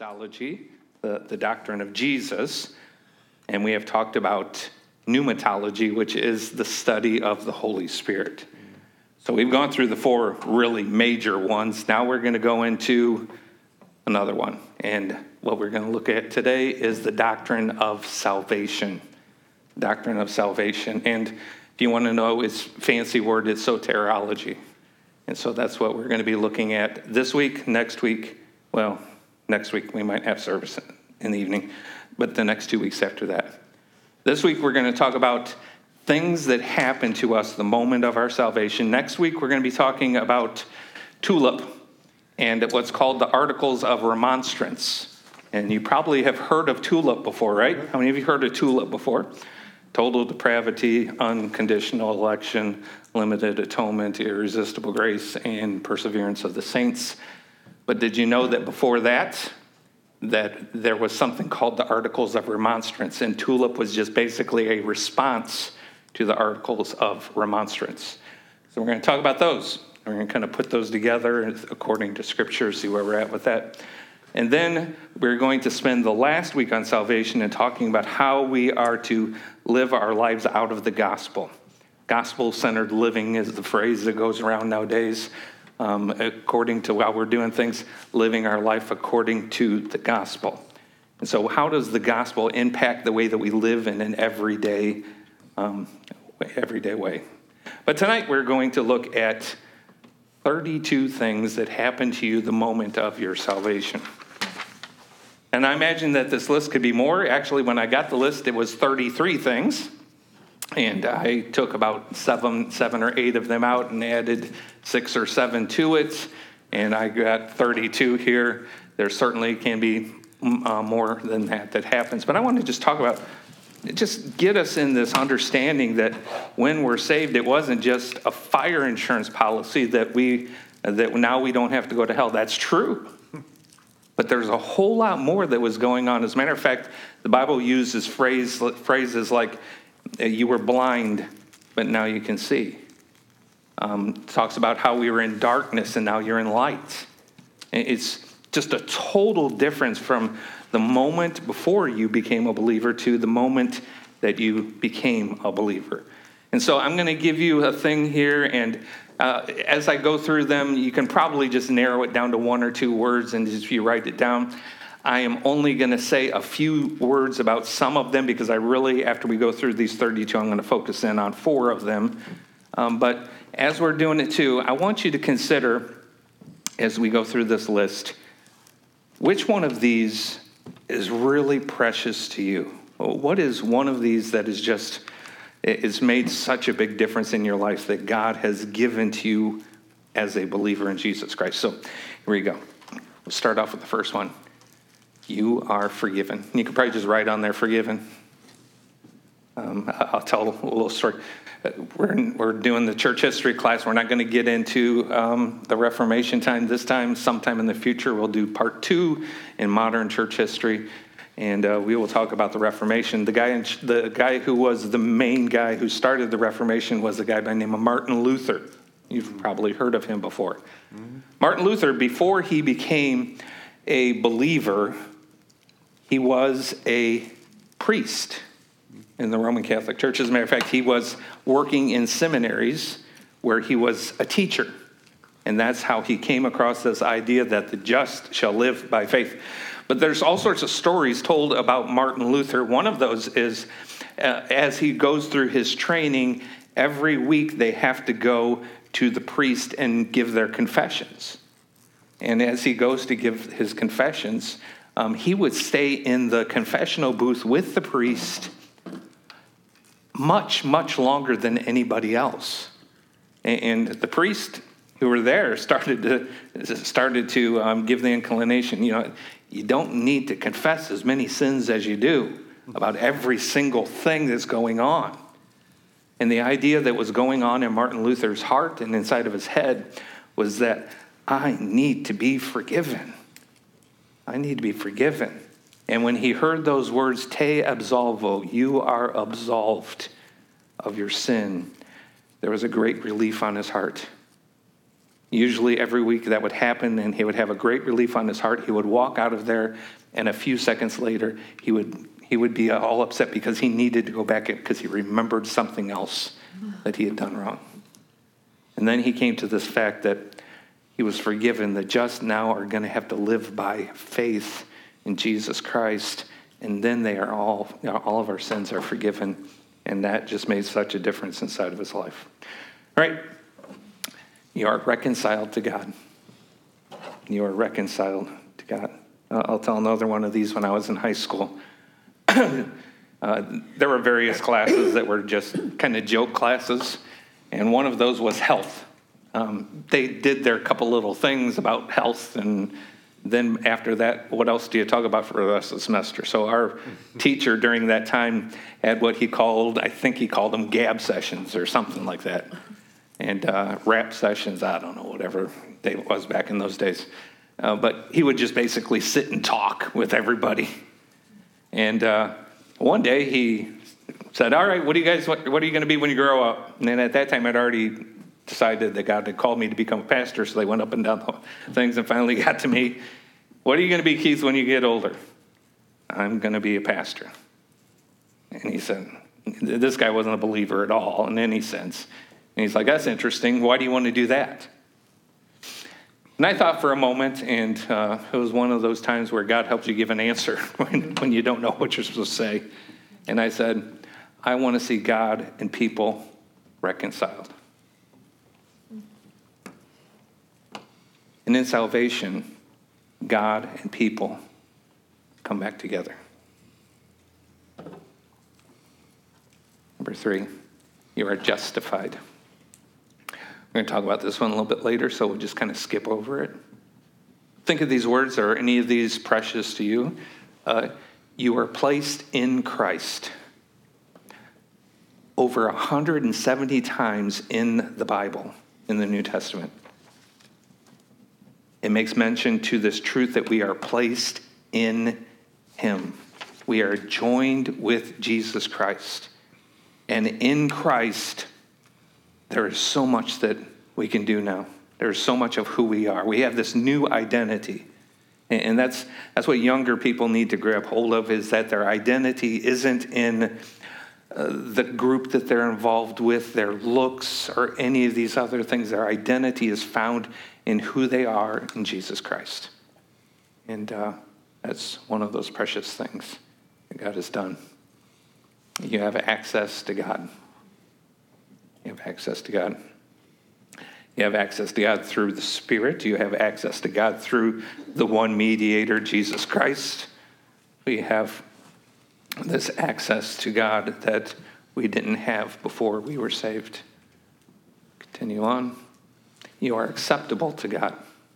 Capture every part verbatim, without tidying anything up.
Christology, the, the doctrine of Jesus, and we have talked about pneumatology, which is the study of the Holy Spirit. So we've gone through the four really major ones. Now we're going to go into another one. And what we're going to look at today is the doctrine of salvation. Doctrine of salvation. And if you want to know its fancy word, it's soteriology. And so that's what we're going to be looking at this week, next week. Well, next week we might have service in the evening, but the next two weeks after that. This week we're going to talk about things that happen to us the moment of our salvation. Next week we're going to be talking about TULIP and what's called the Articles of Remonstrance. And you probably have heard of TULIP before, right? How many of you heard of TULIP before? Total depravity, unconditional election, limited atonement, irresistible grace, and perseverance of the saints. But did you know that before that, that there was something called the Articles of Remonstrance, and TULIP was just basically a response to the Articles of Remonstrance. So we're going to talk about those. We're going to kind of put those together according to Scripture, see where we're at with that. And then we're going to spend the last week on salvation and talking about how we are to live our lives out of the gospel. Gospel-centered living is the phrase that goes around nowadays. Um, according to how we're doing things, living our life according to the gospel. And so how does the gospel impact the way that we live in an everyday, um, everyday way? But tonight we're going to look at thirty-two things that happen to you the moment of your salvation. And I imagine that this list could be more. Actually, when I got the list, it was thirty-three things. And I took about seven, seven or eight of them out and added six or seven to it. And I got thirty-two here. There certainly can be uh, more than that that happens. But I want to just talk about, just get us in this understanding that when we're saved, it wasn't just a fire insurance policy that we, that now we don't have to go to hell. That's true. But there's a whole lot more that was going on. As a matter of fact, the Bible uses phrase, phrases like, you were blind, but now you can see. Um, talks about how we were in darkness and now you're in light. It's just a total difference from the moment before you became a believer to the moment that you became a believer. And so I'm going to give you a thing here, and uh, as I go through them, you can probably just narrow it down to one or two words, and if you write it down, I am only going to say a few words about some of them because I really, after we go through these thirty-two, I'm going to focus in on four of them. Um, but as we're doing it too, I want you to consider, as we go through this list, which one of these is really precious to you? What is one of these that is just, it's made such a big difference in your life that God has given to you as a believer in Jesus Christ? So here we go. We'll start off with the first one. You are forgiven. You could probably just write on there, forgiven. Um, I'll tell a little story. We're, we're doing the church history class. We're not going to get into um, the Reformation time this time. Sometime in the future, we'll do part two in modern church history, and uh, we will talk about the Reformation. The guy, in, the guy who was the main guy who started the Reformation was a guy by the name of Martin Luther. You've probably heard of him before. Mm-hmm. Martin Luther, before he became a believer, he was a priest in the Roman Catholic Church. As a matter of fact, he was working in seminaries where he was a teacher. And that's how he came across this idea that the just shall live by faith. But there's all sorts of stories told about Martin Luther. One of those is uh, as he goes through his training, every week they have to go to the priest and give their confessions. And as he goes to give his confessions, um, he would stay in the confessional booth with the priest much, much longer than anybody else. And the priests who were there started to started to um, give the inclination, you know, you don't need to confess as many sins as you do about every single thing that's going on. And the idea that was going on in Martin Luther's heart and inside of his head was that I need to be forgiven. I need to be forgiven. And when he heard those words, te absolvo, you are absolved of your sin, there was a great relief on his heart. Usually every week that would happen, and he would have a great relief on his heart. He would walk out of there, and a few seconds later, he would he would be all upset because he needed to go back in because he remembered something else that he had done wrong. And then he came to this fact that he was forgiven. The just now are going to have to live by faith in Jesus Christ, and then they are all, you know, all of our sins are forgiven, and that just made such a difference inside of his life. All right, you are reconciled to God. You are reconciled to God. I'll tell another one of these when I was in high school. uh, there were various classes that were just kind of joke classes, and one of those was health. Um, they did their couple little things about health, and then after that, what else do you talk about for the rest of the semester? So our teacher during that time had what he called, I think he called them gab sessions or something like that. And uh, rap sessions, I don't know, whatever it was back in those days. Uh, but he would just basically sit and talk with everybody. And uh, one day he said, all right, what do you guys, what, what are you going to be when you grow up? And then at that time I'd already decided that God had called me to become a pastor, so they went up and down the things and finally got to me. What are you going to be, Keith, when you get older? I'm going to be a pastor. And he said, this guy wasn't a believer at all in any sense. And he's like, that's interesting. Why do you want to do that? And I thought for a moment, and uh, it was one of those times where God helps you give an answer when, when you don't know what you're supposed to say. And I said, I want to see God and people reconciled. And in salvation, God and people come back together. Number three, you are justified. We're going to talk about this one a little bit later, so we'll just kind of skip over it. Think of these words. Are any of these precious to you? Uh, you are placed in Christ. Over one hundred seventy times in the Bible, in the New Testament, it makes mention to this truth that we are placed in him. We are joined with Jesus Christ. And in Christ, there is so much that we can do now. There's so much of who we are. We have this new identity. And that's that's what younger people need to grab hold of, is that their identity isn't in uh, the group that they're involved with, their looks, or any of these other things. Their identity is found in who they are in Jesus Christ. And uh, that's one of those precious things that God has done. You have access to God. You have access to God. You have access to God through the Spirit. You have access to God through the one mediator, Jesus Christ. We have this access to God that we didn't have before we were saved. Continue on. You are acceptable to God.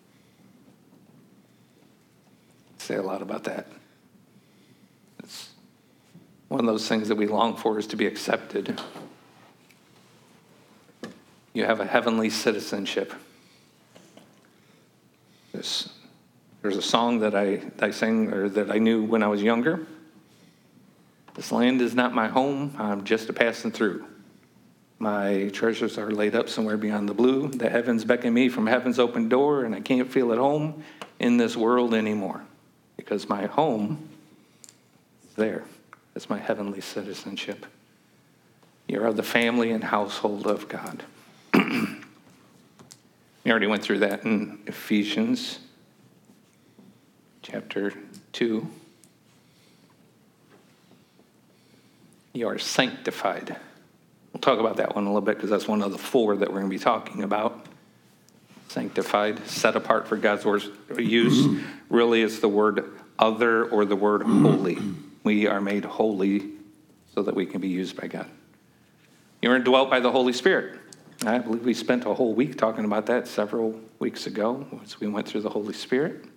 Say a lot about that. It's one of those things that we long for, is to be accepted. You have a heavenly citizenship. This, there's a song that I, I sang, or that I knew when I was younger. This land is not my home, I'm just a passing through. My treasures are laid up somewhere beyond the blue. The heavens beckon me from heaven's open door, and I can't feel at home in this world anymore, because my home is there. It's my heavenly citizenship. You're of the family and household of God. We already went through that in Ephesians chapter two. You are sanctified. We'll talk about that one a little bit, because that's one of the four that we're going to be talking about. Sanctified, set apart for God's use. Really, it's the word other or the word holy. We are made holy so that we can be used by God. You're indwelt by the Holy Spirit. I believe we spent a whole week talking about that several weeks ago as we went through the Holy Spirit.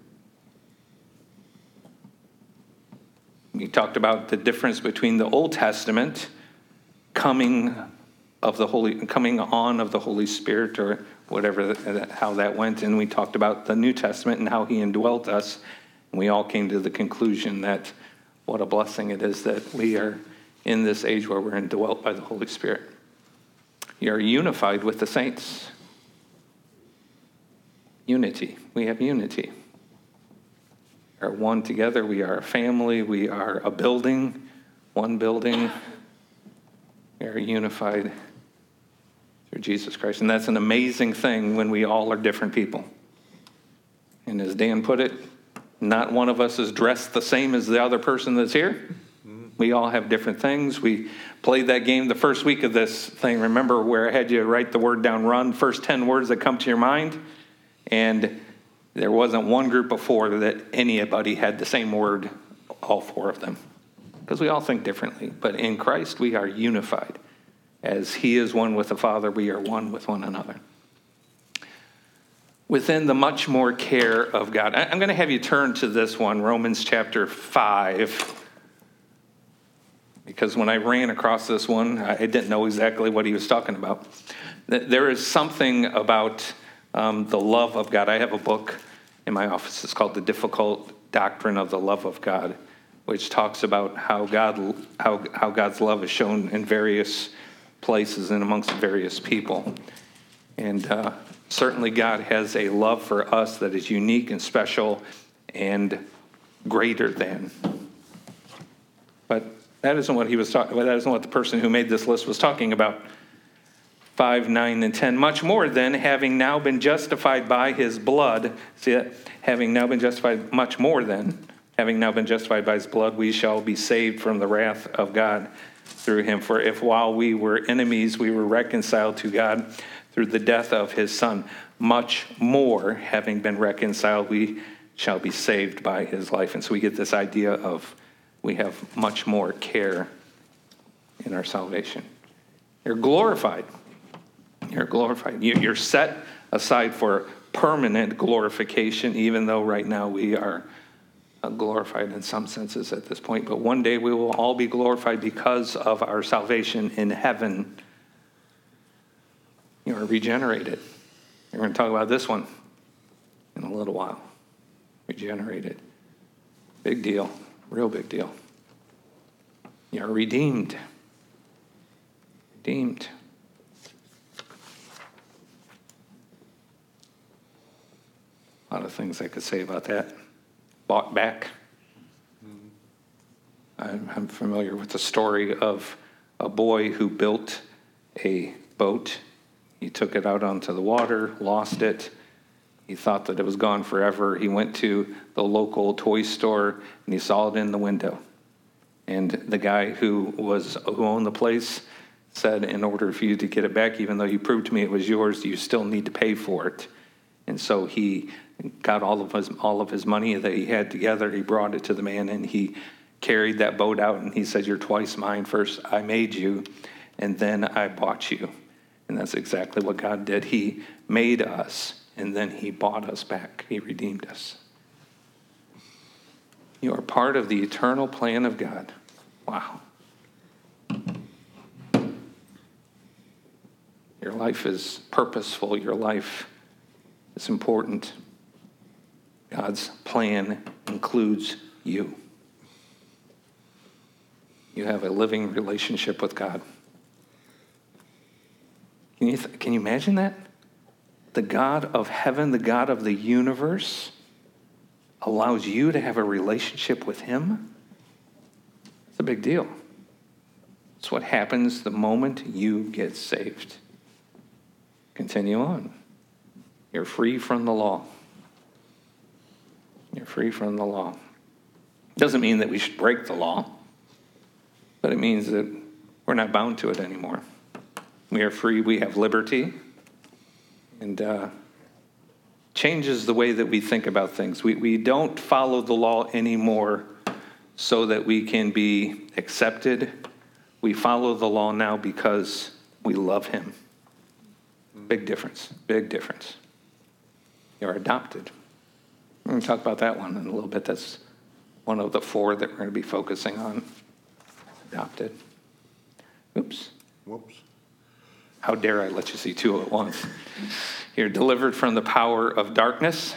We talked about the difference between the Old Testament coming of the Holy, coming on of the Holy Spirit, or whatever, how that went. And we talked about the New Testament and how he indwelt us. And we all came to the conclusion that what a blessing it is that we are in this age where we're indwelt by the Holy Spirit. You're unified with the saints. Unity. We have unity. We are one together. We are a family. We are a building, one building. We are unified through Jesus Christ. And that's an amazing thing when we all are different people. And as Dan put it, not one of us is dressed the same as the other person that's here. We all have different things. We played that game the first week of this thing. Remember where I had you write the word down, run, first ten words that come to your mind? And there wasn't one group before that anybody had the same word, all four of them. Because we all think differently. But in Christ, we are unified. As he is one with the Father, we are one with one another. Within the much more care of God. I'm going to have you turn to this one, Romans chapter five. Because when I ran across this one, I didn't know exactly what he was talking about. There is something about um, the love of God. I have a book in my office. It's called The Difficult Doctrine of the Love of God, which talks about how God, how, how God's love is shown in various places and amongst various people. And uh, certainly God has a love for us that is unique and special and greater than. But that isn't what he was talking about. That isn't what the person who made this list was talking about. five, nine, and ten. Much more than having now been justified by his blood. See that? Having now been justified, much more than having now been justified by his blood, we shall be saved from the wrath of God through him. For if while we were enemies, we were reconciled to God through the death of his Son, much more, having been reconciled, we shall be saved by his life. And so we get this idea of we have much more care in our salvation. You're glorified. You're glorified. You're set aside for permanent glorification, even though right now we are glorified in some senses at this point. But one day we will all be glorified because of our salvation in heaven. You are regenerated. We're going to talk about this one in a little while. Regenerated. Big deal. Real big deal. You're redeemed. Redeemed. A lot of things I could say about that. Bought back. I'm, I'm familiar with the story of a boy who built a boat. He took it out onto the water, lost it. He thought that it was gone forever. He went to the local toy store and he saw it in the window. And the guy who was who owned the place said, in order for you to get it back, even though you proved to me it was yours, you still need to pay for it. And so he got all of his all of his money that he had together. He brought it to the man and he carried that boat out and he said, "You're twice mine. First I made you and then I bought you." And that's exactly what God did. He made us. And then he bought us back. He redeemed us. You are part of the eternal plan of God. Wow. Your life is purposeful. Your life is important. God's plan includes you. You have a living relationship with God. Can you, th- can you imagine that? The God of heaven, the God of the universe, allows you to have a relationship with him? It's a big deal. It's what happens the moment you get saved. Continue on. You're free from the law. You're free from the law. Doesn't mean that we should break the law, but it means that we're not bound to it anymore. We are free. We have liberty. And uh, changes the way that we think about things. We we don't follow the law anymore so that we can be accepted. We follow the law now because we love him. Big difference. Big difference. You're adopted. We're going to talk about that one in a little bit. That's one of the four that we're going to be focusing on. Adopted. Oops. Whoops. How dare I let you see two at once. You're delivered from the power of darkness.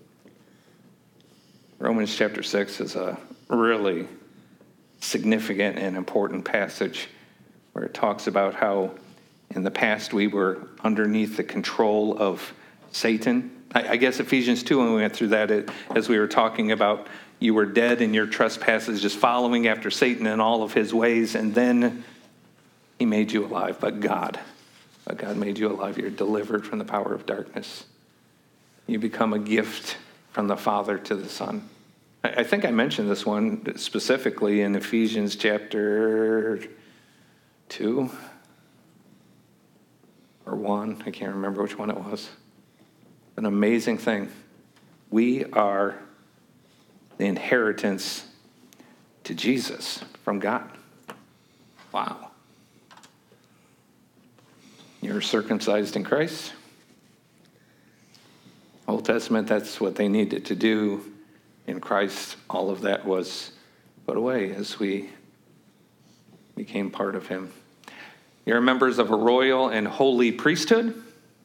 Romans chapter six is a really significant and important passage where it talks about how in the past we were underneath the control of Satan, I, I guess Ephesians two, when we went through that, it, as we were talking about, you were dead in your trespasses, just following after Satan and all of his ways, and then he made you alive. But God, but God made you alive. You're delivered from the power of darkness. You become a gift from the Father to the Son. I, I think I mentioned this one specifically in Ephesians chapter two or one. I can't remember which one it was. An amazing thing. We are the inheritance to Jesus from God. Wow. You're circumcised in Christ. Old Testament, that's what they needed to do. In Christ, all of that was put away as we became part of him. You're members of a royal and holy priesthood.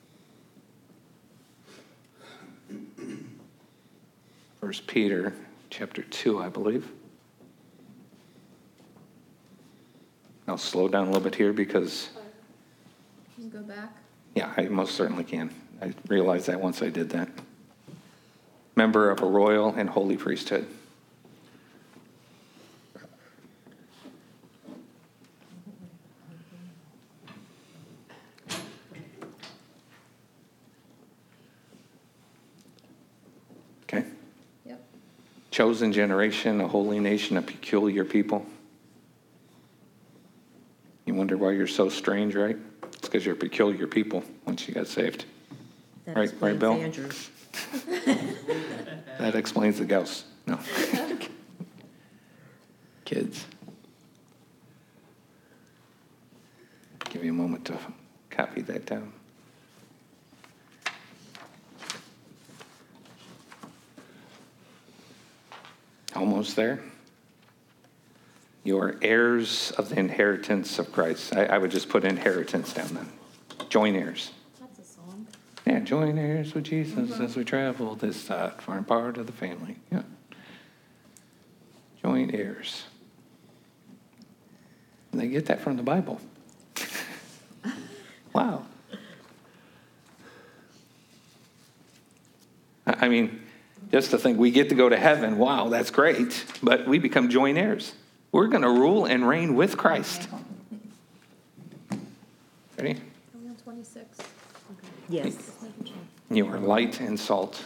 First Peter chapter two, I believe. I'll slow down a little bit here because... Can you go back? Yeah, I most certainly can. I realized that once I did that. Member of a royal and holy priesthood. Okay. Yep. Chosen generation, a holy nation, a peculiar people. You wonder why you're so strange, right? It's because you're peculiar people once you got saved. That Right, right, explains Bill? Andrew. That explains the ghost. No. Kids. Give you a moment to copy that down. Almost there. You are heirs of the inheritance of Christ. I, I would just put inheritance down then. Joint heirs. That's a song. Yeah, joint heirs with Jesus as we travel this uh, foreign part of the family. Yeah. Joint heirs. And they get that from the Bible. Wow. I I mean, just to think we get to go to heaven, wow, that's great. But we become joint heirs. We're going to rule and reign with Christ. Ready? Are we on twenty-six? Okay. Yes. Just making sure. You are light and salt.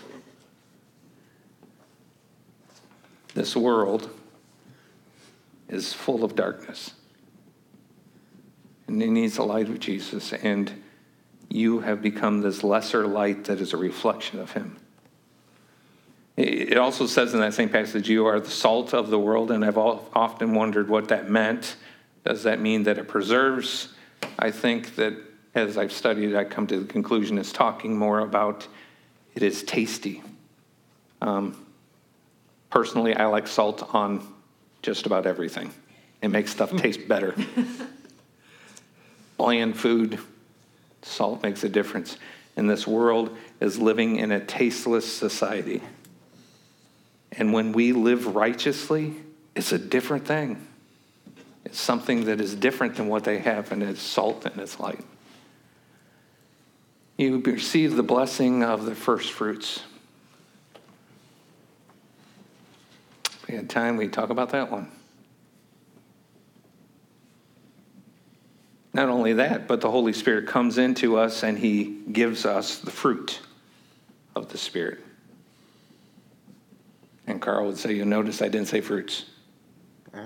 This world is full of darkness. And it needs the light of Jesus. And you have become this lesser light that is a reflection of him. It also says in that same passage, you are the salt of the world. And I've often wondered what that meant. Does that mean that it preserves? I think that as I've studied, I come to the conclusion it's talking more about it is tasty. Um, personally, I like salt on just about everything. It makes stuff taste better. Bland food, salt makes a difference. And this world is living in a tasteless society. And when we live righteously, it's a different thing. It's something that is different than what they have, and it's salt and it's light. You receive the blessing of the first fruits. If we had time, we'd talk about that one. Not only that, but the Holy Spirit comes into us and he gives us the fruit of the Spirit. And Carl would say, you'll notice I didn't say fruits. Uh,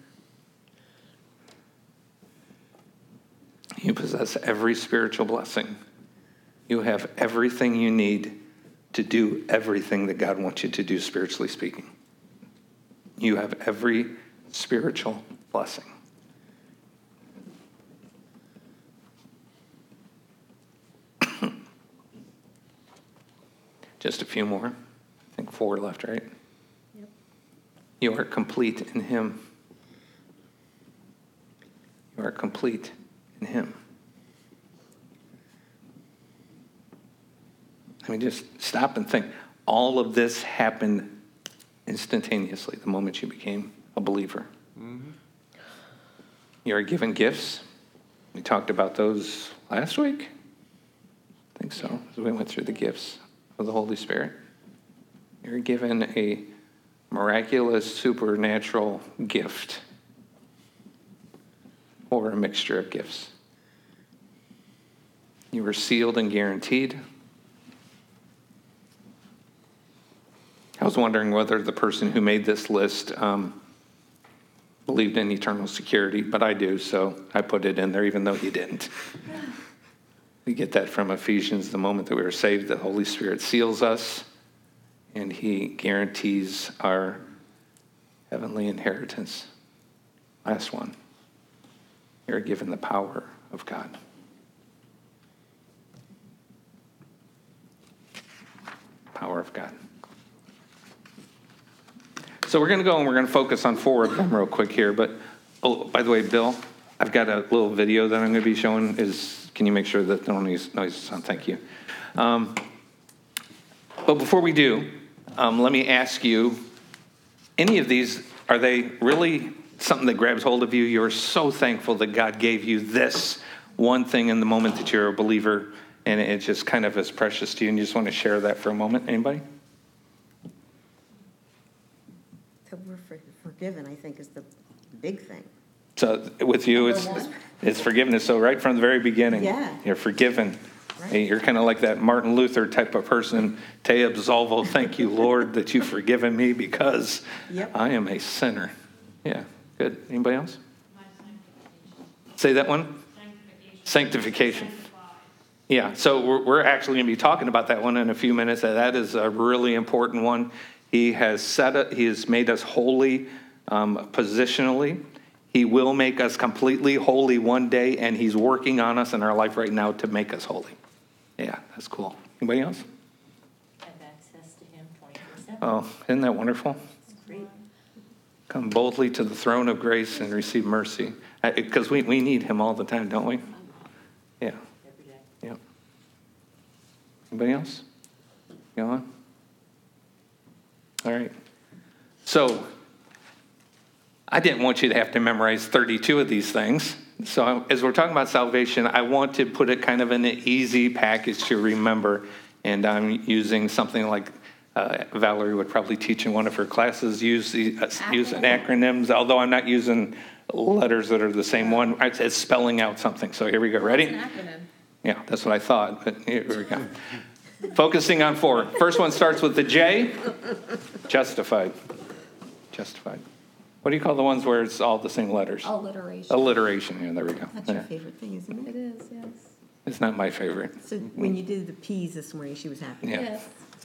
You possess every spiritual blessing. You have everything you need to do everything that God wants you to do, spiritually speaking. You have every spiritual blessing. Just a few more. I think four left, right? Yep. You are complete in him. You are complete in him. I mean, just stop and think. All of this happened instantaneously the moment you became a believer. Mm-hmm. You are given gifts. We talked about those last week. I think so, as we went through the gifts. of the Holy Spirit. You're given a miraculous, supernatural gift, or a mixture of gifts. You were sealed and guaranteed. I was wondering whether the person who made this list um, believed in eternal security, but I do, so I put it in there even though you didn't. We get that from Ephesians. The moment that we were saved, the Holy Spirit seals us, and he guarantees our heavenly inheritance. Last one. You're given the power of God. Power of God. So we're going to go and we're going to focus on four of them real quick here. But, oh, by the way, Bill, I've got a little video that I'm going to be showing. Is Can you make sure that no noise, noise is on? Thank you. Um, but before we do, um, let me ask you, any of these, are they really something that grabs hold of you? You're so thankful that God gave you this one thing in the moment that you're a believer, and it just kind of is precious to you, and you just want to share that for a moment? Anybody? That we're for- forgiven, I think, is the big thing. So with you, it's Number one. it's forgiveness. So right from the very beginning, Yeah. you're forgiven. Right. Hey, you're kind of like that Martin Luther type of person. Te absolvo, thank you, Lord, that you've forgiven me because Yep. I am a sinner. Yeah, good. Anybody else? Say that one. Sanctification. Yeah, so we're, we're actually going to be talking about that one in a few minutes. That is a really important one. He has set it, he has made us holy um, positionally. He will make us completely holy one day, and he's working on us in our life right now to make us holy. Yeah, that's cool. Anybody else? Have access to him twenty-four seven. Oh, isn't that wonderful? It's great. Come boldly to the throne of grace and receive mercy. Because we, we need him all the time, don't we? Yeah. Every day. Yep. Anybody else? Go on. All right. So, I didn't want you to have to memorize thirty-two of these things. So, as we're talking about salvation, I want to put it kind of in an easy package to remember. And I'm using something like uh, Valerie would probably teach in one of her classes, use, the, uh, use acronyms, although I'm not using letters that are the same one. It's spelling out something. So, here we go. Ready? It's an acronym. Yeah, that's what I thought, but here we go. Focusing on four. First one starts with the J. Justified. Justified. What do you call the ones where it's all the same letters? Alliteration. Alliteration. Yeah, there we go. That's your Yeah. favorite thing, isn't It it? is, yes. It's not my favorite. So when you did the P's this morning, she was happy. Yeah.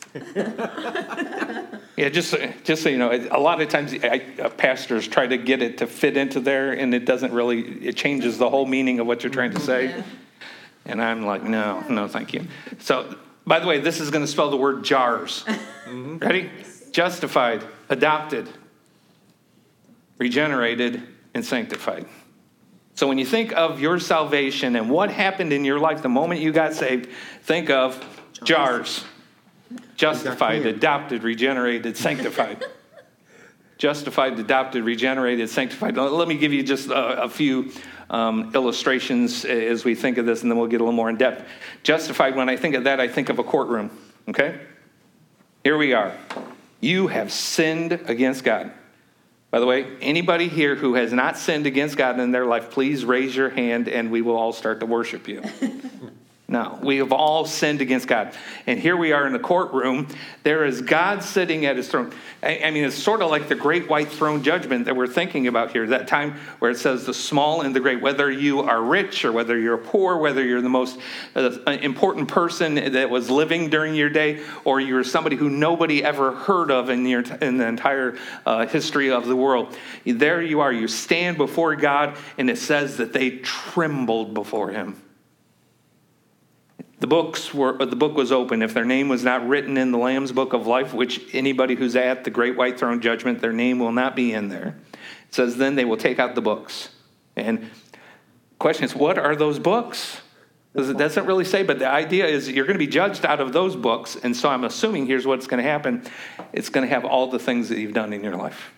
Yes. Yeah, just just so you know, a lot of times I, uh, pastors try to get it to fit into there, and it doesn't really, it changes the whole meaning of what you're trying to say. Yeah. And I'm like, no, no, thank you. So, by the way, this is going to spell the word jars. Ready? Justified, adopted, regenerated, and sanctified. So when you think of your salvation and what happened in your life the moment you got saved, think of jars. Justified, adopted, regenerated, sanctified. Justified, adopted, regenerated, sanctified. Let me give you just a, a few um, illustrations as we think of this, and then we'll get a little more in depth. Justified, when I think of that, I think of a courtroom, okay? Here we are. You have sinned against God. By the way, anybody here who has not sinned against God in their life, please raise your hand and we will all start to worship you. No, we have all sinned against God. And here we are in the courtroom. There is God sitting at his throne. I, I mean, it's sort of like the great white throne judgment that we're thinking about here, that time where it says the small and the great, whether you are rich or whether you're poor, whether you're the most uh, important person that was living during your day, or you're somebody who nobody ever heard of in, your, in the entire uh, history of the world. There you are. You stand before God, and it says that they trembled before him. The books were, the book was open. If their name was not written in the Lamb's Book of Life, which anybody who's at the Great White Throne Judgment, their name will not be in there. It says then they will take out the books. And the question is, what are those books? Because it doesn't really say, but the idea is you're going to be judged out of those books. And so I'm assuming here's what's going to happen. It's going to have all the things that you've done in your life.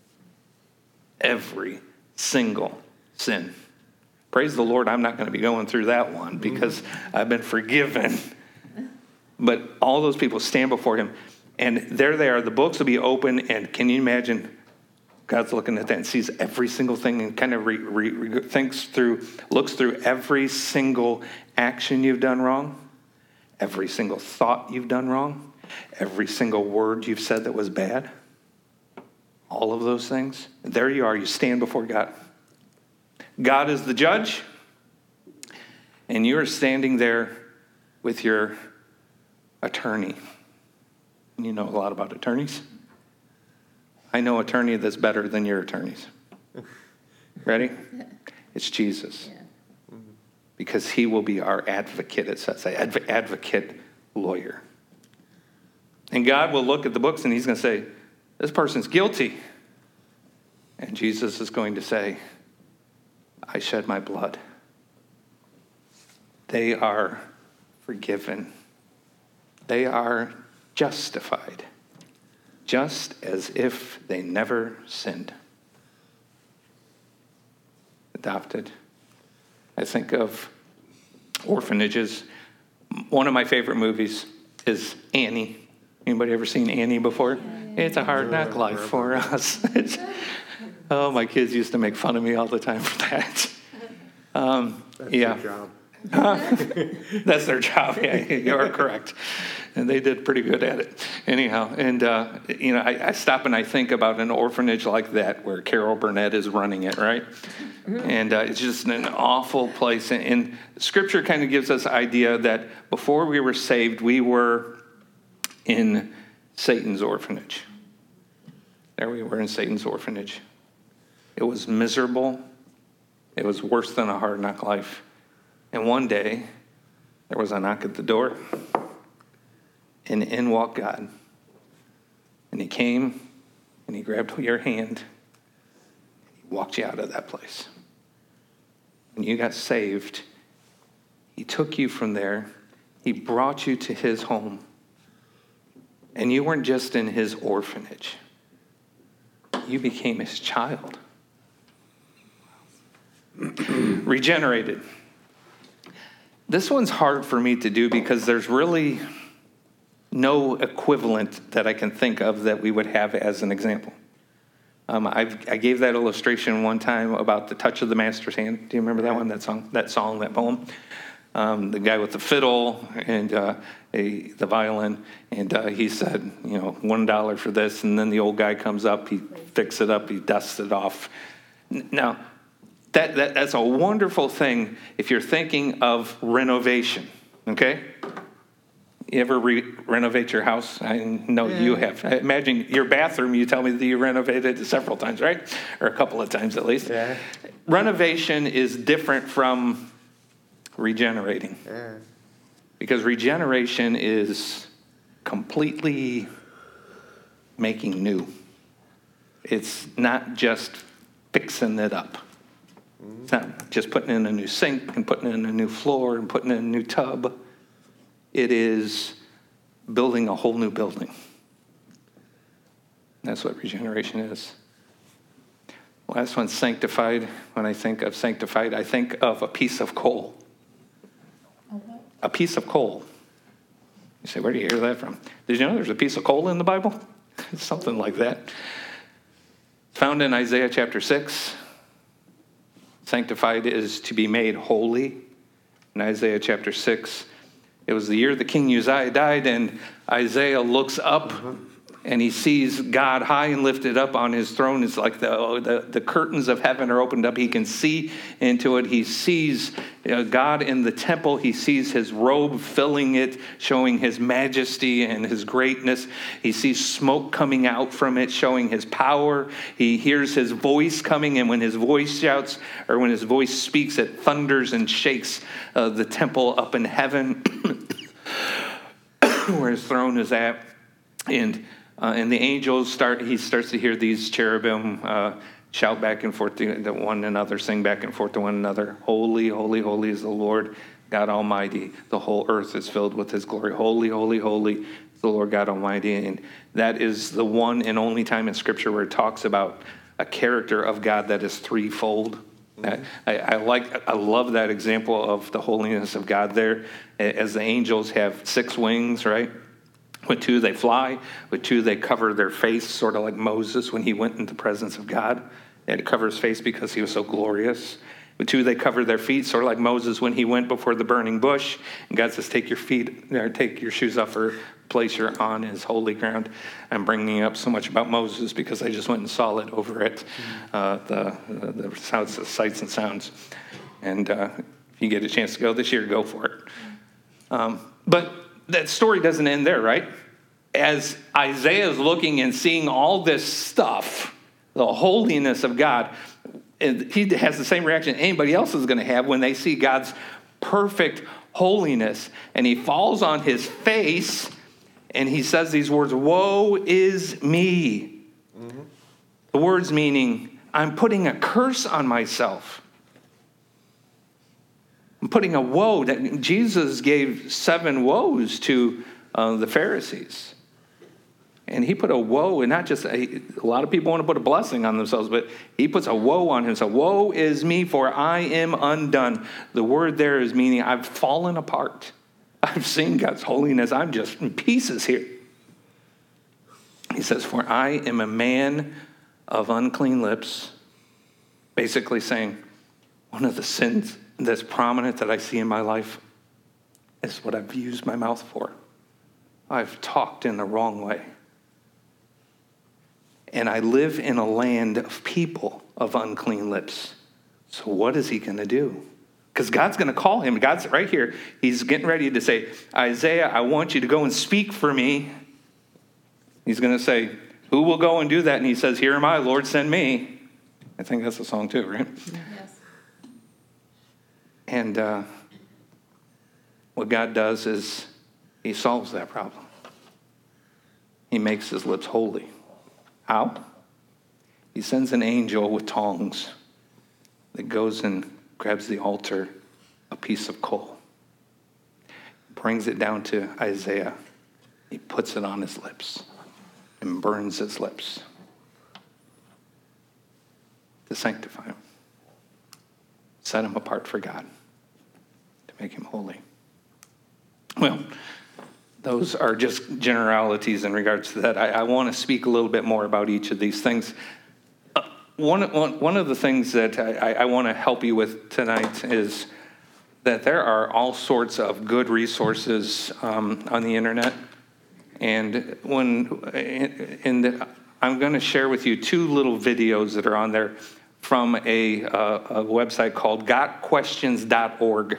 Every single sin. Praise the Lord, I'm not going to be going through that one because I've been forgiven. But all those people stand before him, and there they are. The books will be open, and can you imagine God's looking at that and sees every single thing and kind of re, re, re, thinks through, looks through every single action you've done wrong, every single thought you've done wrong, every single word you've said that was bad, all of those things. There you are. You stand before God. God is the judge, and you are standing there with your attorney. You know a lot about attorneys. I know an attorney that's better than your attorneys. Ready? It's Jesus. Yeah. Because he will be our advocate, it says, adv- advocate lawyer. And God will look at the books and he's going to say, this person's guilty. And Jesus is going to say, I shed my blood. They are forgiven. They are justified. Just as if they never sinned. Adopted. I think of orphanages. One of my favorite movies is Annie. Anybody ever seen Annie before? It's a hard knock life for us. It's, oh, my kids used to make fun of me all the time for that. Um, That's yeah. your job. Huh? That's their job. Yeah, you're correct. And they did pretty good at it. Anyhow, and, uh, you know, I, I stop and I think about an orphanage like that where Carol Burnett is running it, right? Mm-hmm. And uh, it's just an awful place. And, and Scripture kind of gives us an idea that before we were saved, we were in Satan's orphanage. There we were in Satan's orphanage. It was miserable. It was worse than a hard knock life. And one day, there was a knock at the door, and in walked God. And he came, and he grabbed your hand, and he walked you out of that place. When you got saved, he took you from there. He brought you to his home. And you weren't just in his orphanage. You became his child. Regenerated. This one's hard for me to do because there's really no equivalent that I can think of that we would have as an example. Um, I've, I gave that illustration one time about the touch of the master's hand. Do you remember that one, that song, that song, that poem? Um, the guy with the fiddle and uh, a, the violin, and uh, he said, you know, one dollar for this, and then the old guy comes up, he fixes it up, he dusts it off. Now, that, that that's a wonderful thing if you're thinking of renovation, okay? You ever re- renovate your house? I know yeah. you have. I imagine your bathroom, you tell me that you renovated it several times, right? Or a couple of times at least. Yeah. Renovation is different from regenerating. Yeah. Because regeneration is completely making new. It's not just fixing it up. It's not just putting in a new sink and putting in a new floor and putting in a new tub. It is building a whole new building. That's what regeneration is. Last one, sanctified. When I think of sanctified, I think of a piece of coal. A piece of coal. You say, where do you hear that from? Did you know there's a piece of coal in the Bible? It's something like that. It's found in Isaiah chapter six. Sanctified is to be made holy. In Isaiah chapter six, it was the year that King Uzziah died, and Isaiah looks up mm-hmm. and he sees God high and lifted up on his throne. It's like the, the, the curtains of heaven are opened up. He can see into it. He sees uh, God in the temple. He sees his robe filling it, showing his majesty and his greatness. He sees smoke coming out from it, showing his power. He hears his voice coming, and when his voice shouts, or when his voice speaks, it thunders and shakes uh, the temple up in heaven where his throne is at. And Uh, and the angels start, he starts to hear these cherubim uh, shout back and forth to one another, sing back and forth to one another. Holy, holy, holy is the Lord God Almighty. The whole earth is filled with his glory. Holy, holy, holy is the Lord God Almighty. And that is the one and only time in Scripture where it talks about a character of God that is threefold. I, I, I like, I love that example of the holiness of God there. As the angels have six wings, right? With two they fly, with two they cover their face, sort of like Moses when he went in the presence of God. And to cover his face because he was so glorious. With two they cover their feet, sort of like Moses when he went before the burning bush. And God says, take your feet, or take your shoes off, or place you're on his holy ground. I'm bringing up so much about Moses because I just went and saw it over at uh, the, the, the sounds, sights and sounds. And uh, if you get a chance to go this year, go for it. Um, but that story doesn't end there, right? As Isaiah is looking and seeing all this stuff, the holiness of God, he has the same reaction anybody else is going to have when they see God's perfect holiness. And he falls on his face and he says these words, woe is me. Mm-hmm. The words meaning, I'm putting a curse on myself. I'm putting a woe. That Jesus gave seven woes to uh, the Pharisees. And he put a woe, and not just, a, a lot of people want to put a blessing on themselves, but he puts a woe on himself. Woe is me, for I am undone. The word there is meaning I've fallen apart. I've seen God's holiness. I'm just in pieces here. He says, for I am a man of unclean lips. Basically saying, one of the sins that's prominent that I see in my life is what I've used my mouth for. I've talked in the wrong way. And I live in a land of people of unclean lips. So what is he going to do? Because God's going to call him. God's right here. He's getting ready to say, Isaiah, I want you to go and speak for me. He's going to say, who will go and do that? And he says, here am I, Lord, send me. I think that's the song too, right? Yes. And uh, what God does is he solves that problem. He makes his lips holy. How? He sends an angel with tongs that goes and grabs the altar, a piece of coal, brings it down to Isaiah. He puts it on his lips and burns his lips to sanctify him, set him apart for God, to make him holy. Well, those are just generalities in regards to that. I, I want to speak a little bit more about each of these things. Uh, one, one, one of the things that I, I want to help you with tonight is that there are all sorts of good resources um, on the internet. And when in the, I'm going to share with you two little videos that are on there from a, uh, a website called got questions dot org.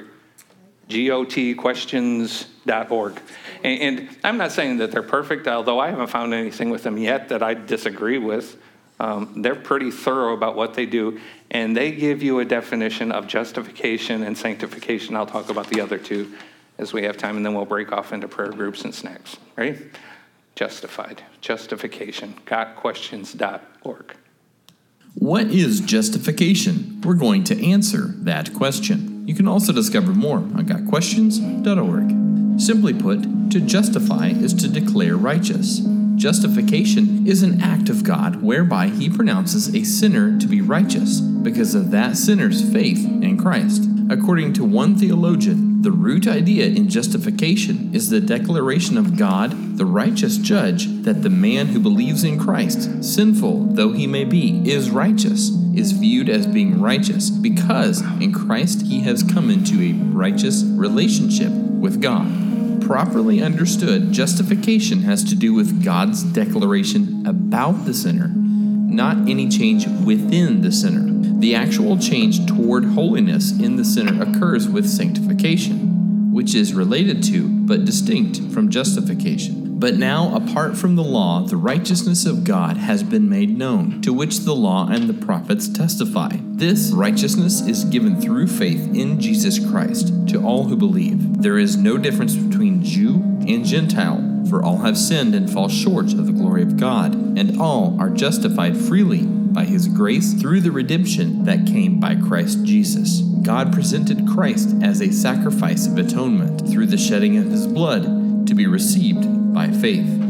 G O T questions dot org. And, and I'm not saying that they're perfect, although I haven't found anything with them yet that I disagree with. Um, they're pretty thorough about what they do, and they give you a definition of justification and sanctification. I'll talk about the other two as we have time, and then we'll break off into prayer groups and snacks. Ready? Justified. Justification. got questions dot org. What is justification? We're going to answer that question. You can also discover more on got questions dot org. Simply put, to justify is to declare righteous. Justification is an act of God whereby he pronounces a sinner to be righteous because of that sinner's faith in Christ. According to one theologian, the root idea in justification is the declaration of God, the righteous judge, that the man who believes in Christ, sinful though he may be, is righteous, is viewed as being righteous because in Christ he has come into a righteous relationship with God. Properly understood, justification has to do with God's declaration about the sinner, not any change within the sinner. The actual change toward holiness in the sinner occurs with sanctification, which is related to but distinct from justification. But now, apart from the law, the righteousness of God has been made known, to which the law and the prophets testify. This righteousness is given through faith in Jesus Christ to all who believe. There is no difference between Jew and Gentile, for all have sinned and fall short of the glory of God, and all are justified freely by his grace through the redemption that came by Christ Jesus. God presented Christ as a sacrifice of atonement through the shedding of his blood to be received by faith.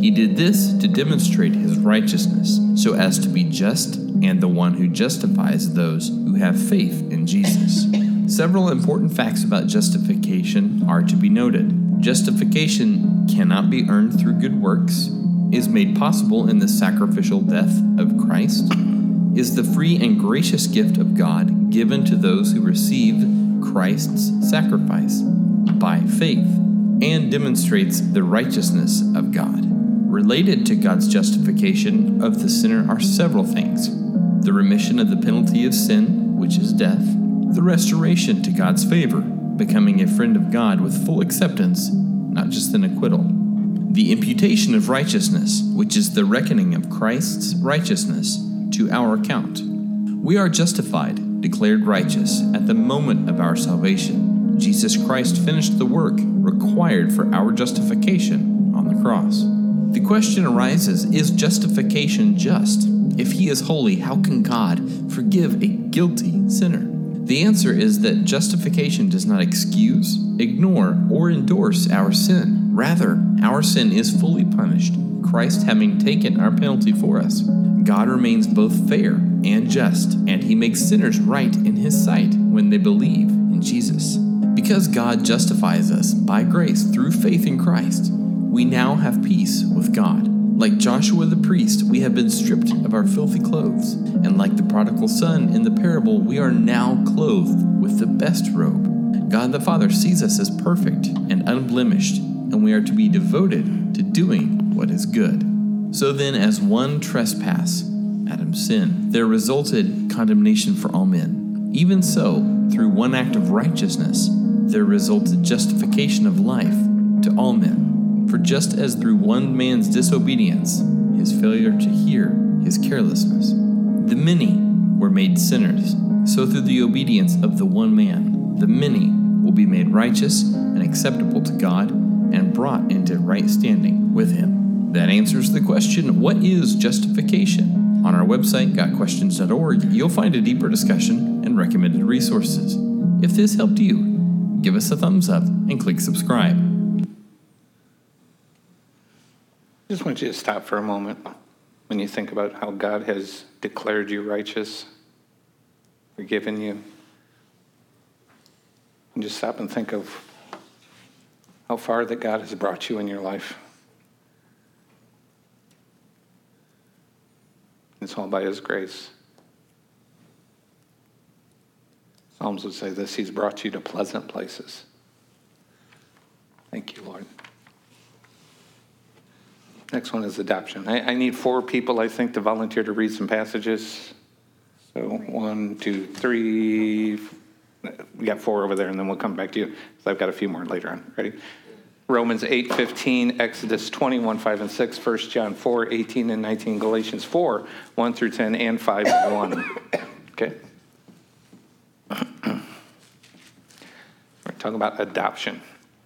He did this to demonstrate his righteousness, so as to be just and the one who justifies those who have faith in Jesus. Several important facts about justification are to be noted. Justification cannot be earned through good works, is made possible in the sacrificial death of Christ, is the free and gracious gift of God given to those who receive Christ's sacrifice by faith, and demonstrates the righteousness of God. Related to God's justification of the sinner are several things: the remission of the penalty of sin, which is death, the restoration to God's favor, becoming a friend of God with full acceptance, not just an acquittal, the imputation of righteousness, which is the reckoning of Christ's righteousness to our account. We are justified, declared righteous, at the moment of our salvation. Jesus Christ finished the work required for our justification on the cross. The question arises, is justification just? If he is holy, how can God forgive a guilty sinner? The answer is that justification does not excuse, ignore, or endorse our sin. Rather, our sin is fully punished, Christ having taken our penalty for us. God remains both fair and just, and he makes sinners right in his sight when they believe in Jesus. Because God justifies us by grace through faith in Christ, we now have peace with God. Like Joshua the priest, we have been stripped of our filthy clothes, and like the prodigal son in the parable, we are now clothed with the best robe. God the Father sees us as perfect and unblemished, and we are to be devoted to doing what is good. So then, as one trespass, Adam's sin, there resulted condemnation for all men. Even so, through one act of righteousness, there resulted justification of life to all men. For just as through one man's disobedience, his failure to hear, his carelessness, the many were made sinners, so through the obedience of the one man, the many will be made righteous and acceptable to God and brought into right standing with him. That answers the question, what is justification? On our website, got questions dot org, you'll find a deeper discussion and recommended resources. If this helped you, give us a thumbs up and click subscribe. I just want you to stop for a moment when you think about how God has declared you righteous, forgiven you. And just stop and think of how far that God has brought you in your life. It's all by his grace. Psalms would say this, he's brought you to pleasant places. Thank you, Lord. Next one is adoption. I, I need four people, I think, to volunteer to read some passages. So one, two, three. We got four over there, and then we'll come back to you. So I've got a few more later on. Ready? Romans eight fifteen, Exodus twenty-one, five and six, First John four, eighteen and nineteen, Galatians four, one through ten, and five and one. Okay? We're talking about adoption.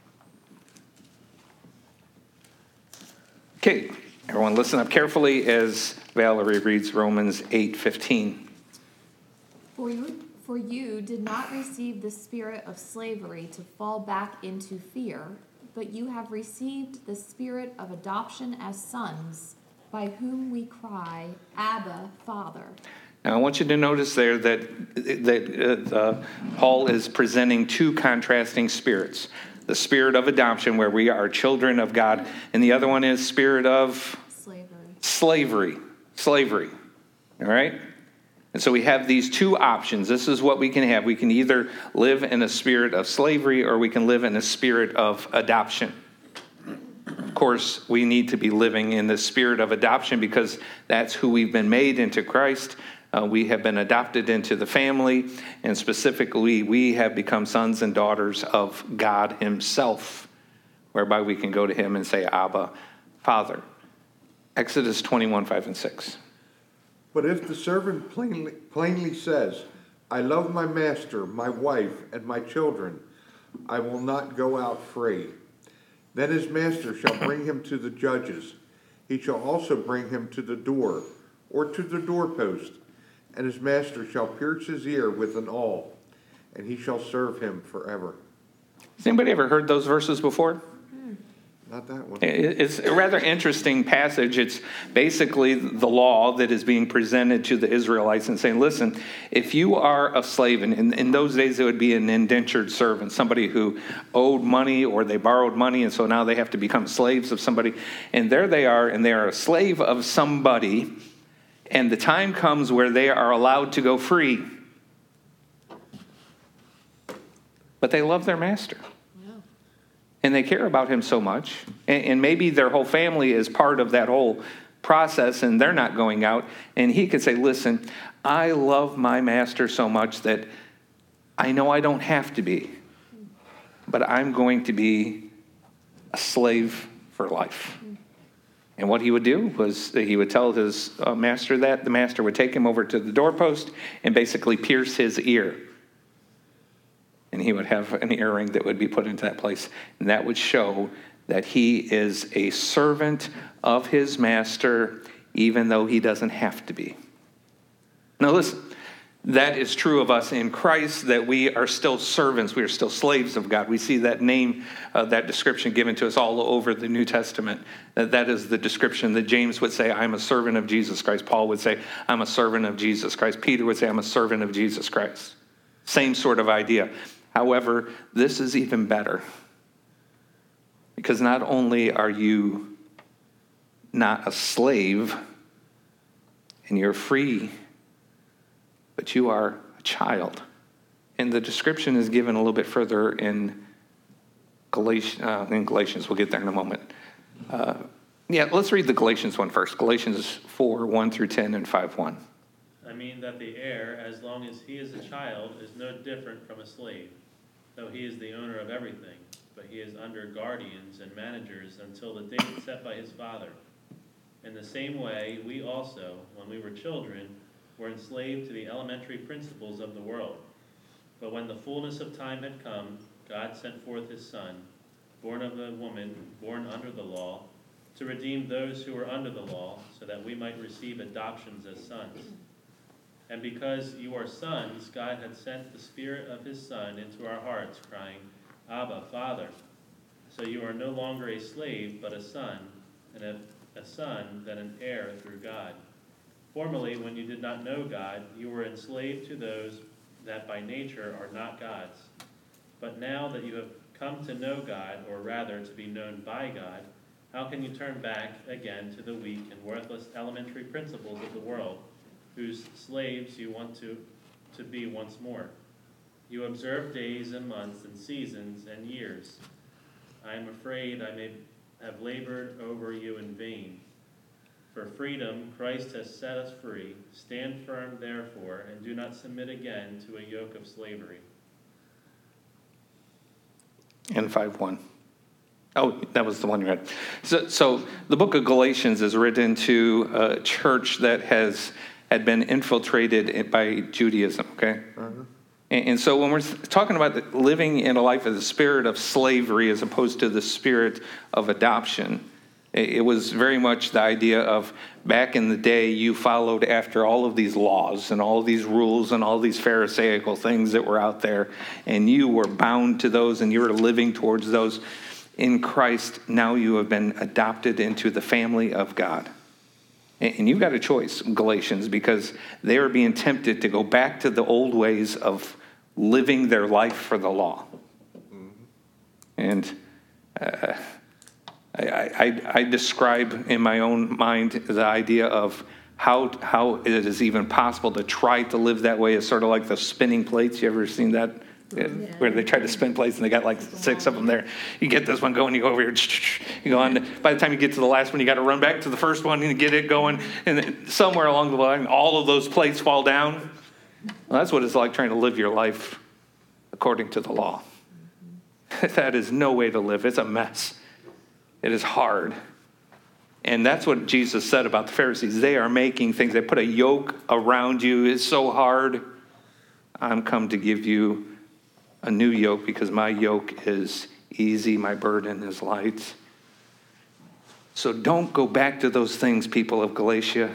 Okay, everyone listen up carefully as Valerie reads Romans eight fifteen. For you, for you did not receive the spirit of slavery to fall back into fear, but you have received the spirit of adoption as sons, by whom we cry, Abba, Father. Now, I want you to notice there that, that uh, Paul is presenting two contrasting spirits. The spirit of adoption, where we are children of God, and the other one is spirit of Slavery. Slavery. Slavery. All right? And so we have these two options. This is what we can have. We can either live in a spirit of slavery or we can live in a spirit of adoption. Of course, we need to be living in the spirit of adoption because that's who we've been made into Christ. Uh, we have been adopted into the family, and specifically, we have become sons and daughters of God himself, whereby we can go to him and say, Abba, Father. Exodus twenty-one, five and six. But if the servant plainly, plainly says, I love my master, my wife, and my children, I will not go out free. Then his master shall bring him to the judges. He shall also bring him to the door, or to the doorpost, and his master shall pierce his ear with an awl, and he shall serve him forever. Has anybody ever heard those verses before? Not that one. It's a rather interesting passage. It's basically the law that is being presented to the Israelites and saying, listen, if you are a slave, and in, in those days it would be an indentured servant, somebody who owed money or they borrowed money, and so now they have to become slaves of somebody. And there they are, and they are a slave of somebody, and the time comes where they are allowed to go free. But they love their master. And they care about him so much. And, and maybe their whole family is part of that whole process and they're not going out. And he could say, listen, I love my master so much that I know I don't have to be. But I'm going to be a slave for life. And what he would do was that he would tell his uh, master that. The master would take him over to the doorpost and basically pierce his ear. And he would have an earring that would be put into that place. And that would show that he is a servant of his master, even though he doesn't have to be. Now listen, that is true of us in Christ, that we are still servants. We are still slaves of God. We see that name, uh, that description given to us all over the New Testament. That, that is the description that James would say, I'm a servant of Jesus Christ. Paul would say, I'm a servant of Jesus Christ. Peter would say, I'm a servant of Jesus Christ. Same sort of idea. However, this is even better, because not only are you not a slave and you're free, but you are a child. And the description is given a little bit further in Galatians. Uh, in Galatians. We'll get there in a moment. Uh, yeah, let's read the Galatians one first. Galatians four, one through ten and five, one. I mean that the heir, as long as he is a child, is no different from a slave, though he is the owner of everything, but he is under guardians and managers until the date set by his father. In the same way, we also, when we were children, were enslaved to the elementary principles of the world. But when the fullness of time had come, God sent forth his Son, born of a woman, born under the law, to redeem those who were under the law, so that we might receive adoptions as sons. And because you are sons, God had sent the Spirit of his Son into our hearts, crying, Abba, Father. So you are no longer a slave, but a son, and if a son, then an heir through God. Formerly, when you did not know God, you were enslaved to those that by nature are not God's. But now that you have come to know God, or rather to be known by God, how can you turn back again to the weak and worthless elementary principles of the world, whose slaves you want to, to be once more? You observe days and months and seasons and years. I am afraid I may have labored over you in vain. For freedom, Christ has set us free. Stand firm, therefore, and do not submit again to a yoke of slavery. And five one. Oh, that was the one you read. So, so the book of Galatians is written to a church that has had been infiltrated by Judaism, okay? Uh-huh. And, and so when we're talking about living in a life of the spirit of slavery as opposed to the spirit of adoption, it, it was very much the idea of back in the day you followed after all of these laws and all of these rules and all these Pharisaical things that were out there, and you were bound to those and you were living towards those. In Christ, now you have been adopted into the family of God. And you've got a choice, Galatians, because they are being tempted to go back to the old ways of living their life for the law. Mm-hmm. And uh, I, I, I describe in my own mind the idea of how how it is even possible to try to live that way. It's sort of like the spinning plates. You ever seen that? Yeah. Where they try to spin plates and they got like six of them there. You get this one going, you go over here, you go on. By the time you get to the last one, you got to run back to the first one and get it going. And then somewhere along the line, all of those plates fall down. Well, that's what it's like trying to live your life according to the law. That is no way to live. It's a mess. It is hard. And that's what Jesus said about the Pharisees. They are making things. They put a yoke around you. It's so hard. I'm come to give you a new yoke because my yoke is easy, my burden is light. So don't go back to those things, people of Galatia.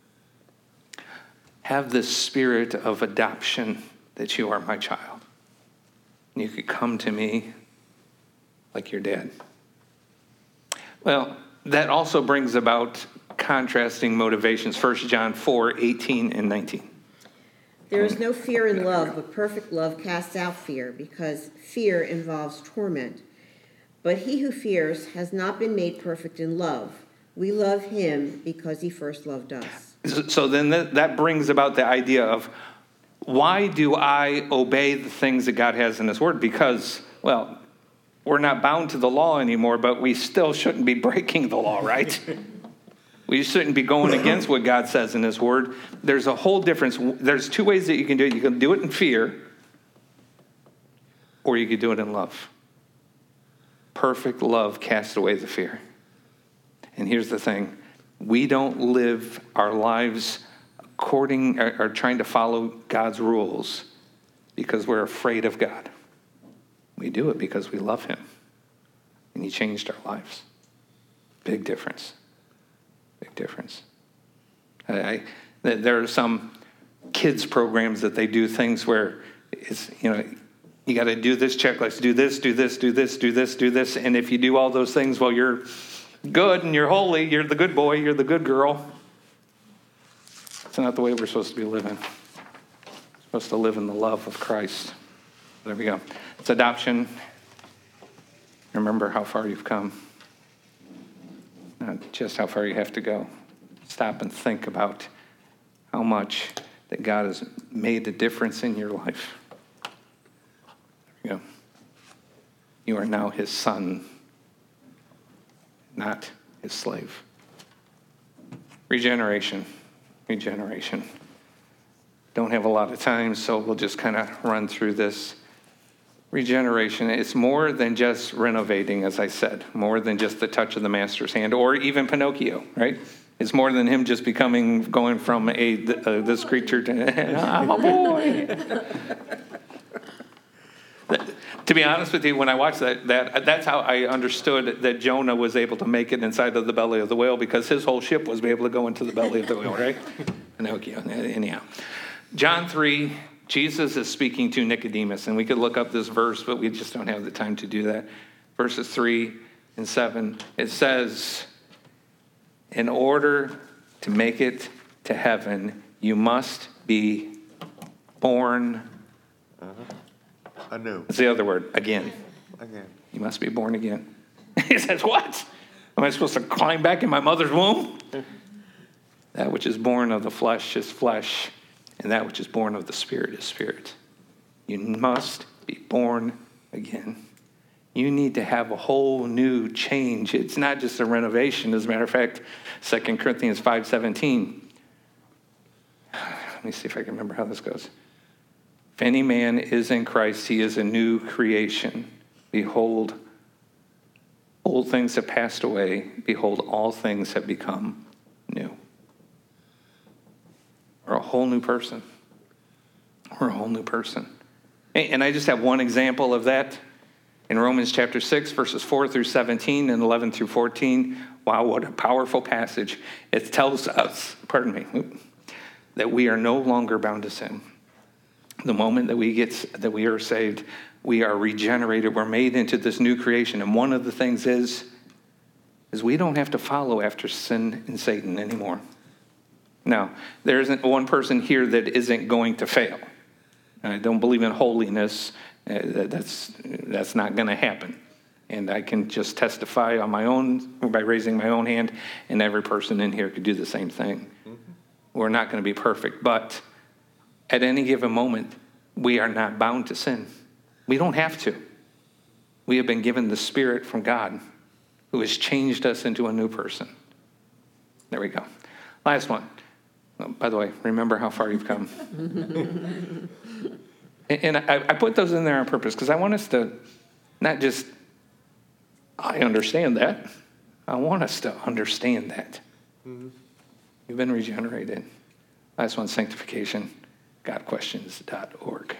Have this spirit of adoption that you are my child. You could come to me like your dad. Well, that also brings about contrasting motivations. First John four, eighteen and nineteen. There is no fear in love, but perfect love casts out fear, because fear involves torment. But he who fears has not been made perfect in love. We love him because he first loved us. So then that, that brings about the idea of, why do I obey the things that God has in his word? Because, well, we're not bound to the law anymore, but we still shouldn't be breaking the law, right? We shouldn't be going against what God says in his word. There's a whole difference. There's two ways that you can do it. You can do it in fear, or you can do it in love. Perfect love casts away the fear. And here's the thing. We don't live our lives according or, or trying to follow God's rules because we're afraid of God. We do it because we love him. And he changed our lives. Big difference. Big difference. I, I, there are some kids programs that they do things where it's, you know, you got to do this checklist, do this, do this, do this, do this, do this. And if you do all those things, well, you're good and you're holy. You're the good boy. You're the good girl. It's not the way we're supposed to be living. We're supposed to live in the love of Christ. There we go. It's adoption. Remember how far you've come. Not just how far you have to go. Stop and think about how much that God has made a difference in your life. There we go. You are now his son, not his slave. Regeneration. Regeneration. Don't have a lot of time, so we'll just kind of run through this. Regeneration, it's more than just renovating, as I said, more than just the touch of the master's hand, or even Pinocchio, right? It's more than him just becoming, going from a uh, this creature to, I'm a boy. To be honest with you, when I watched that, that, that's how I understood that Jonah was able to make it inside of the belly of the whale, because his whole ship was able to go into the belly of the whale, right? Pinocchio, anyhow. John three, Jesus is speaking to Nicodemus, and we could look up this verse, but we just don't have the time to do that. Verses three and seven, it says, in order to make it to heaven, you must be born. Uh-huh. Anew. That's the other word, again. Again. You must be born again. He says, what? Am I supposed to climb back in my mother's womb? That which is born of the flesh is flesh, and that which is born of the Spirit is spirit. You must be born again. You need to have a whole new change. It's not just a renovation. As a matter of fact, Second Corinthians five seventeen. Let me see if I can remember how this goes. If any man is in Christ, he is a new creation. Behold, old things have passed away. Behold, all things have become new. We're a whole new person. We're a whole new person. And I just have one example of that in Romans chapter six, verses four through seventeen and eleven through fourteen. Wow, what a powerful passage. It tells us, pardon me, that we are no longer bound to sin. The moment that we get, that we are saved, we are regenerated. We're made into this new creation. And one of the things is, is we don't have to follow after sin and Satan anymore. Now, there isn't one person here that isn't going to fail. I don't believe in holiness. Uh, that's, that's not going to happen. And I can just testify on my own, by raising my own hand, and every person in here could do the same thing. Mm-hmm. We're not going to be perfect, but at any given moment, we are not bound to sin. We don't have to. We have been given the Spirit from God, who has changed us into a new person. There we go. Last one. Oh, by the way, remember how far you've come. and and I, I put those in there on purpose because I want us to not just, I understand that. I want us to understand that. Mm-hmm. You've been regenerated. Last one, sanctification. God questions dot org.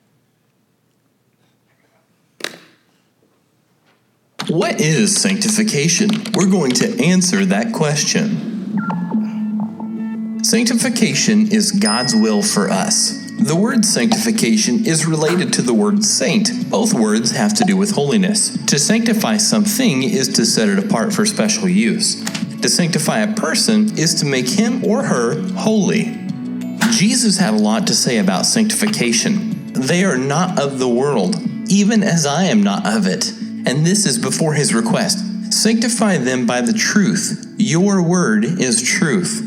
What is sanctification? We're going to answer that question. Sanctification is God's will for us. The word sanctification is related to the word saint. Both words have to do with holiness. To sanctify something is to set it apart for special use. To sanctify a person is to make him or her holy. Jesus had a lot to say about sanctification. They are not of the world, even as I am not of it. And this is before his request. Sanctify them by the truth. Your word is truth.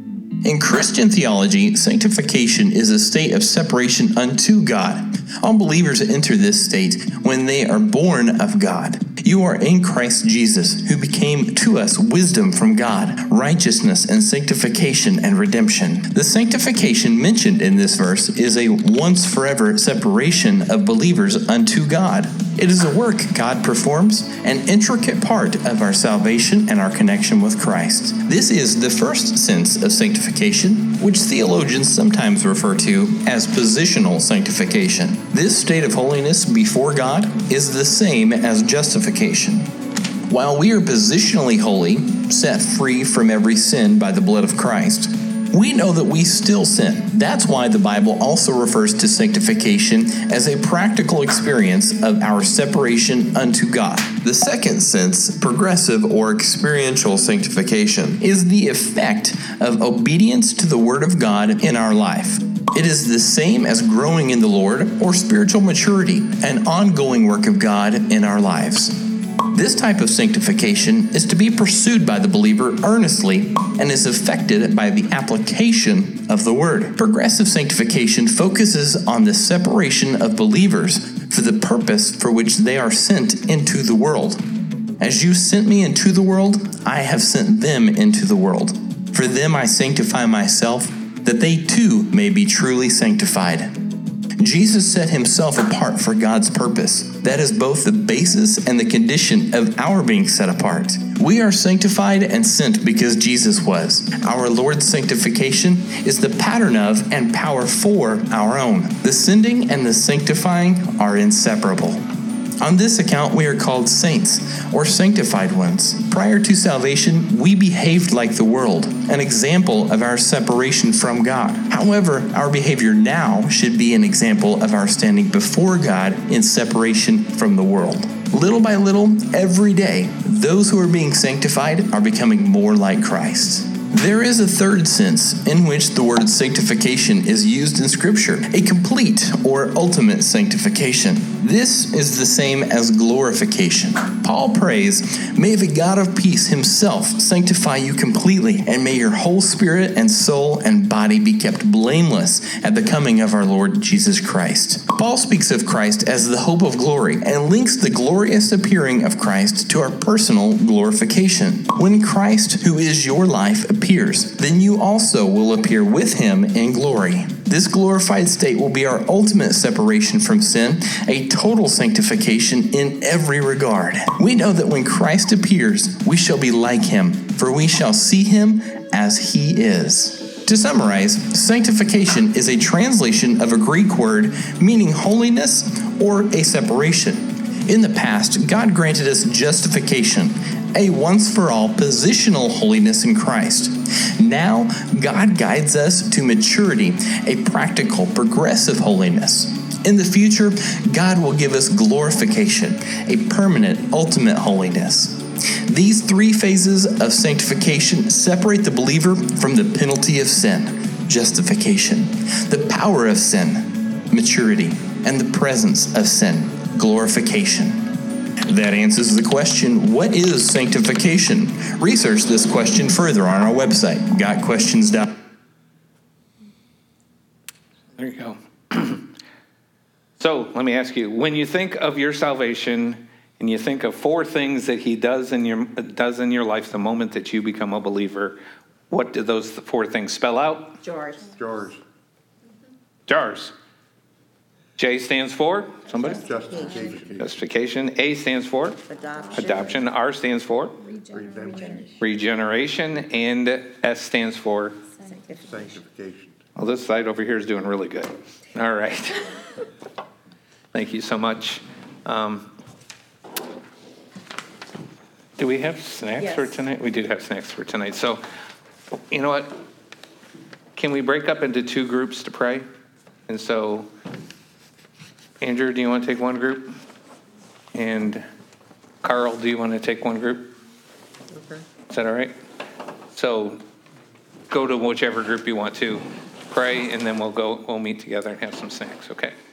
In Christian theology, sanctification is a state of separation unto God. All believers enter this state when they are born of God. You are in Christ Jesus, who became to us wisdom from God, righteousness and sanctification and redemption. The sanctification mentioned in this verse is a once forever separation of believers unto God. It is a work God performs, an intricate part of our salvation and our connection with Christ. This is the first sense of sanctification, which theologians sometimes refer to as positional sanctification. This state of holiness before God is the same as justification. While we are positionally holy, set free from every sin by the blood of Christ, we know that we still sin. That's why the Bible also refers to sanctification as a practical experience of our separation unto God. The second sense, progressive or experiential sanctification, is the effect of obedience to the Word of God in our life. It is the same as growing in the Lord or spiritual maturity, an ongoing work of God in our lives. This type of sanctification is to be pursued by the believer earnestly and is affected by the application of the Word. Progressive sanctification focuses on the separation of believers for the purpose for which they are sent into the world. As you sent me into the world, I have sent them into the world. For them I sanctify myself, that they too may be truly sanctified. Jesus set himself apart for God's purpose. That is both the basis and the condition of our being set apart. We are sanctified and sent because Jesus was. Our Lord's sanctification is the pattern of and power for our own. The sending and the sanctifying are inseparable. On this account, we are called saints, or sanctified ones. Prior to salvation, we behaved like the world, an example of our separation from God. However, our behavior now should be an example of our standing before God in separation from the world. Little by little, every day, those who are being sanctified are becoming more like Christ. There is a third sense in which the word sanctification is used in Scripture, a complete or ultimate sanctification. This is the same as glorification. Paul prays, "May the God of peace himself sanctify you completely, and may your whole spirit and soul and body be kept blameless at the coming of our Lord Jesus Christ." Paul speaks of Christ as the hope of glory and links the glorious appearing of Christ to our personal glorification. When Christ, who is your life, appears, then you also will appear with him in glory. This glorified state will be our ultimate separation from sin, a total sanctification in every regard. We know that when Christ appears, we shall be like him, for we shall see him as he is. To summarize, sanctification is a translation of a Greek word meaning holiness or a separation. In the past, God granted us justification, a once-for-all positional holiness in Christ. Now, God guides us to maturity, a practical, progressive holiness. In the future, God will give us glorification, a permanent, ultimate holiness. These three phases of sanctification separate the believer from the penalty of sin, justification, the power of sin, maturity, and the presence of sin, glorification. That answers the question, what is sanctification? Research this question further on our website, got questions dot com. There you go. So let me ask you, when you think of your salvation and you think of four things that he does in your does in your life the moment that you become a believer, what do those four things spell out? Jars. Jars. Jars. J stands for? Somebody? Justification. Justification. A stands for? Adoption. Adoption. R stands for? Redemption. Regeneration. And S stands for? Sanctification. Well, this side over here is doing really good. All right. Thank you so much. Um, do we have snacks Yes. for tonight? We did have snacks for tonight. So, you know what? Can we break up into two groups to pray? And so, Andrew, do you want to take one group? And Carl, do you want to take one group? Okay. Is that all right? So go to whichever group you want to, pray, and then we'll go, we'll meet together and have some snacks, okay?